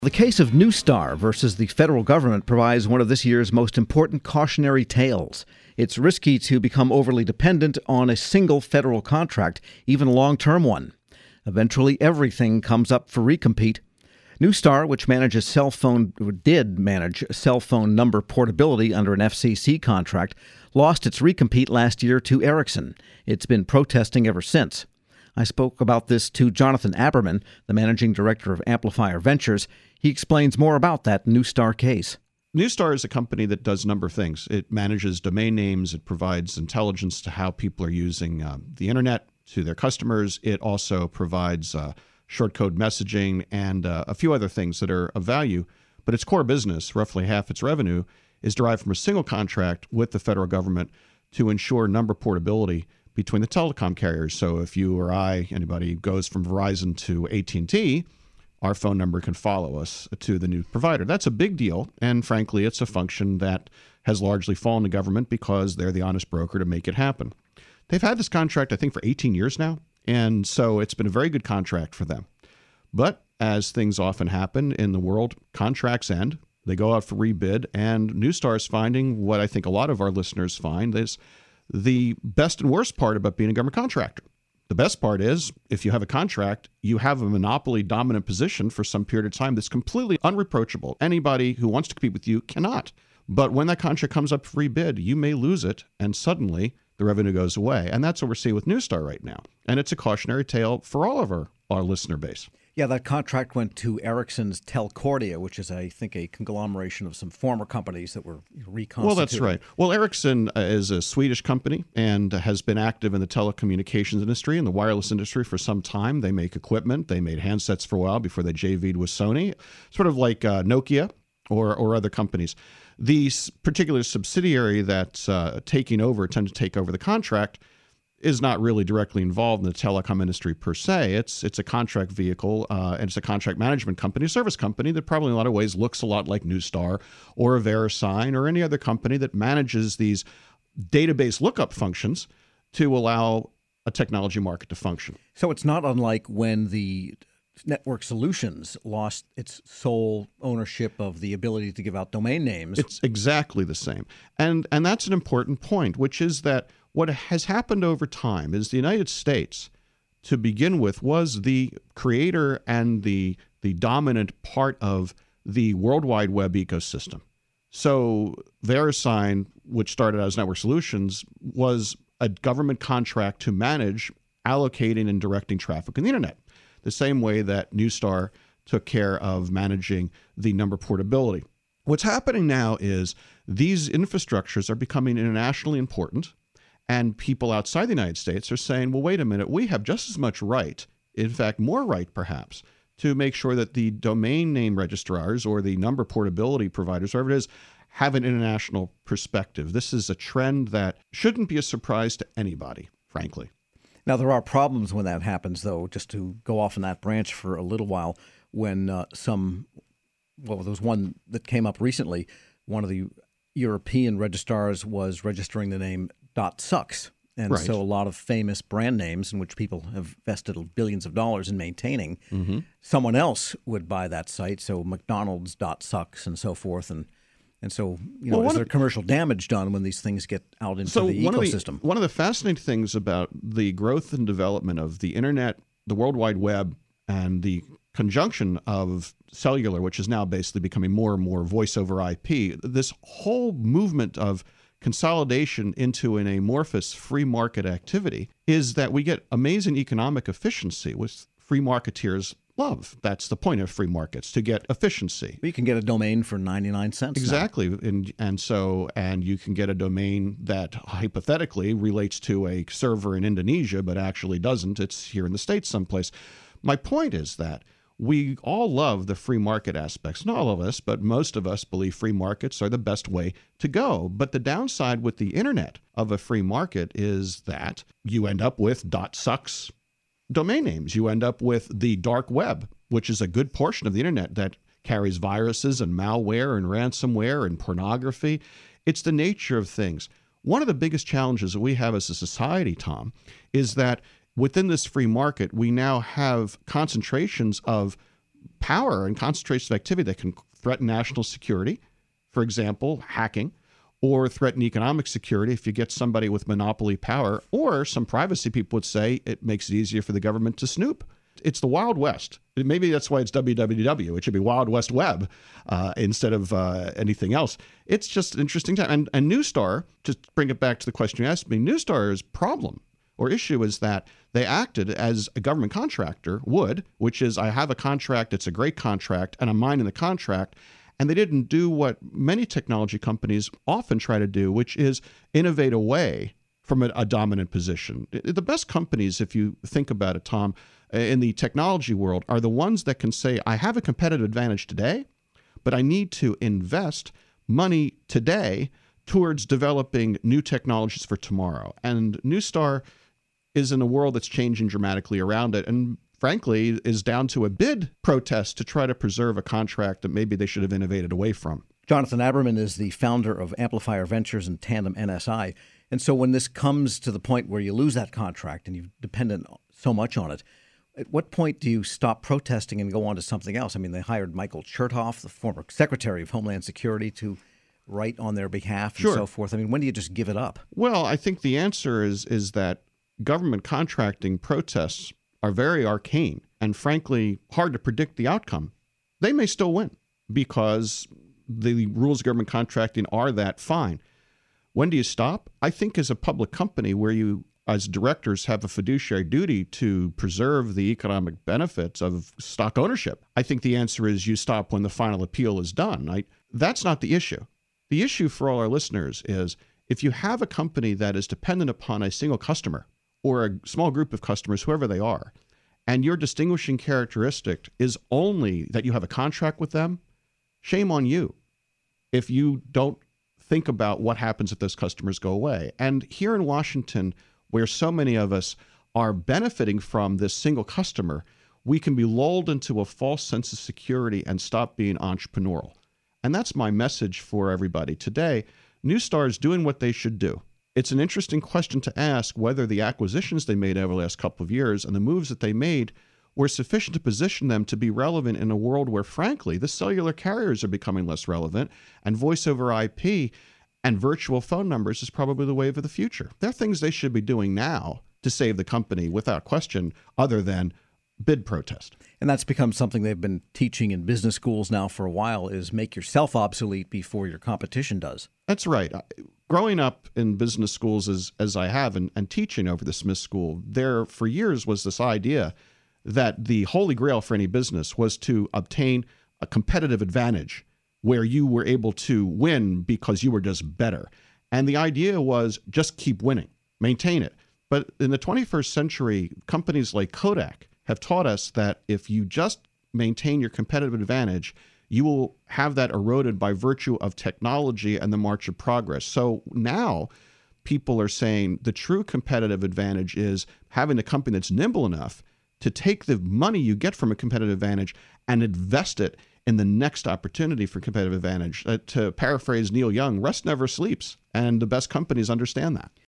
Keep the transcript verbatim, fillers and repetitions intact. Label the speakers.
Speaker 1: The case of Neustar versus the federal government provides one of this year's most important cautionary tales. It's risky to become overly dependent on a single federal contract, even a long-term one. Eventually, everything comes up for recompete. Neustar, which manages cell phone, did manage cell phone number portability under an F C C contract, lost its recompete last year to Ericsson. It's been protesting ever since. I spoke about this to Jonathan Aberman, the managing director of Amplifier Ventures. He explains more about that Neustar case.
Speaker 2: Neustar is a company that does a number of things. It manages domain names. It provides intelligence to how people are using uh, the internet to their customers. It also provides uh, short code messaging and uh, a few other things that are of value. But its core business, roughly half its revenue, is derived from a single contract with the federal government to ensure number portability between the telecom carriers. So if you or I, anybody goes from Verizon to A T and T, our phone number can follow us to the new provider. That's a big deal. And frankly, it's a function that has largely fallen to government because they're the honest broker to make it happen. They've had this contract, I think, for eighteen years now. And so it's been a very good contract for them. But as things often happen in the world, contracts end. They go out for rebid. And Neustar is finding what I think a lot of our listeners find is the best and worst part about being a government contractor. The best part is, if you have a contract, you have a monopoly dominant position for some period of time that's completely unreproachable. Anybody who wants to compete with you cannot. But when that contract comes up for rebid, you may lose it, and suddenly the revenue goes away. And that's what we're seeing with Neustar right now. And it's a cautionary tale for all of our, our listener base.
Speaker 1: Yeah, that contract went to Ericsson's Telcordia, which is, I think, a conglomeration of some former companies that were reconstituted.
Speaker 2: Well, that's right. Well, Ericsson is a Swedish company and has been active in the telecommunications industry and the wireless industry for some time. They make equipment. They made handsets for a while before they J V'd with Sony, sort of like uh, Nokia or, or other companies. The particular subsidiary that's uh, taking over, tend to take over the contract, is not really directly involved in the telecom industry per se. It's it's a contract vehicle, uh, and it's a contract management company, a service company that probably in a lot of ways looks a lot like Neustar or a VeriSign or any other company that manages these database lookup functions to allow a technology market to function.
Speaker 1: So it's not unlike when the Network Solutions lost its sole ownership of the ability to give out domain names.
Speaker 2: It's exactly the same. And and that's an important point, which is that what has happened over time is the United States, to begin with, was the creator and the the dominant part of the World Wide Web ecosystem. So VeriSign, which started as Network Solutions, was a government contract to manage allocating and directing traffic on the internet, the same way that Neustar took care of managing the number portability. What's happening now is these infrastructures are becoming internationally important. And people outside the United States are saying, well, wait a minute, we have just as much right, in fact, more right perhaps, to make sure that the domain name registrars or the number portability providers, whoever it is, have an international perspective. This is a trend that shouldn't be a surprise to anybody, frankly.
Speaker 1: Now, there are problems when that happens, though, just to go off in that branch for a little while, when uh, some, well, there was one that came up recently, one of the European registrars was registering the name .sucks. And
Speaker 2: right.
Speaker 1: So a lot of famous brand names in which people have invested billions of dollars in maintaining, mm-hmm. someone else would buy that site. So McDonald's .sucks and so forth. And and so, you know, well, is there of, commercial damage done when these things get out into
Speaker 2: so
Speaker 1: the
Speaker 2: one
Speaker 1: ecosystem?
Speaker 2: Of the, one of the fascinating things about the growth and development of the internet, the World Wide Web, and the conjunction of cellular, which is now basically becoming more and more voice over I P, this whole movement of consolidation into an amorphous free market activity is that we get amazing economic efficiency, which free marketeers love. That's the point of free markets, to get efficiency.
Speaker 1: You can get a domain for ninety-nine cents.
Speaker 2: Exactly. And, and so, and you can get a domain that hypothetically relates to a server in Indonesia, but actually doesn't. It's here in the States someplace. My point is that we all love the free market aspects. Not all of us, but most of us believe free markets are the best way to go. But the downside with the internet of a free market is that you end up with .sucks domain names. You end up with the dark web, which is a good portion of the internet that carries viruses and malware and ransomware and pornography. It's the nature of things. One of the biggest challenges that we have as a society, Tom, is that within this free market, we now have concentrations of power and concentration of activity that can threaten national security, for example, hacking, or threaten economic security if you get somebody with monopoly power, or some privacy people would say it makes it easier for the government to snoop. It's the Wild West. Maybe that's why it's W W W. It should be Wild West Web uh, instead of uh, anything else. It's just an interesting time. And, and Neustar, to bring it back to the question you asked me, Neustar's problem or issue is that they acted as a government contractor would, which is I have a contract, it's a great contract, and I'm minding the contract. And they didn't do what many technology companies often try to do, which is innovate away from a, a dominant position. The best companies, if you think about it, Tom, in the technology world, are the ones that can say, I have a competitive advantage today, but I need to invest money today towards developing new technologies for tomorrow. And Neustar is in a world that's changing dramatically around it, and frankly, is down to a bid protest to try to preserve a contract that maybe they should have innovated away from.
Speaker 1: Jonathan Aberman is the founder of Amplifier Ventures and Tandem N S I. And so when this comes to the point where you lose that contract and you've depended so much on it, at what point do you stop protesting and go on to something else? I mean, they hired Michael Chertoff, the former Secretary of Homeland Security, to write on their behalf and
Speaker 2: Sure.
Speaker 1: so forth. I mean, when do you just give it up?
Speaker 2: Well, I think the answer is is that government contracting protests are very arcane and frankly hard to predict the outcome. They may still win because the rules of government contracting are that fine. When do you stop? I think as a public company where you as directors have a fiduciary duty to preserve the economic benefits of stock ownership, I think the answer is you stop when the final appeal is done. I, that's not the issue. The issue for all our listeners is if you have a company that is dependent upon a single customer or a small group of customers, whoever they are, and your distinguishing characteristic is only that you have a contract with them, shame on you if you don't think about what happens if those customers go away. And here in Washington, where so many of us are benefiting from this single customer, we can be lulled into a false sense of security and stop being entrepreneurial. And that's my message for everybody today. Neustar is doing what they should do. It's an interesting question to ask whether the acquisitions they made over the last couple of years and the moves that they made were sufficient to position them to be relevant in a world where, frankly, the cellular carriers are becoming less relevant and voice over I P and virtual phone numbers is probably the wave of the future. There are things they should be doing now to save the company without question other than bid protest.
Speaker 1: And that's become something they've been teaching in business schools now for a while, is make yourself obsolete before your competition does.
Speaker 2: That's right. Growing up in business schools as, as I have and, and teaching over the Smith School, there for years was this idea that the holy grail for any business was to obtain a competitive advantage where you were able to win because you were just better. And the idea was just keep winning, maintain it. But in the twenty-first century, companies like Kodak have taught us that if you just maintain your competitive advantage, you will have that eroded by virtue of technology and the march of progress. So now people are saying the true competitive advantage is having a company that's nimble enough to take the money you get from a competitive advantage and invest it in the next opportunity for competitive advantage. Uh, to paraphrase Neil Young, rest never sleeps, and the best companies understand that.